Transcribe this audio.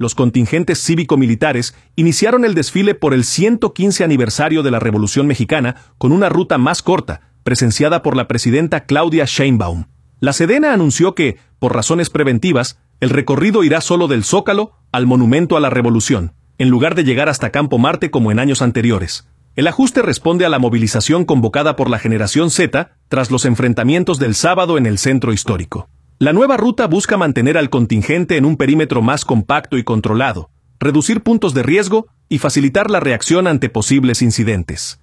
los contingentes cívico-militares iniciaron el desfile por el 115 aniversario de la Revolución Mexicana con una ruta más corta, presenciada por la presidenta Claudia Sheinbaum. La Sedena anunció que, por razones preventivas, el recorrido irá solo del Zócalo al Monumento a la Revolución, en lugar de llegar hasta Campo Marte como en años anteriores. El ajuste responde a la movilización convocada por la Generación Z tras los enfrentamientos del sábado en el centro histórico. La nueva ruta busca mantener al contingente en un perímetro más compacto y controlado, reducir puntos de riesgo y facilitar la reacción ante posibles incidentes.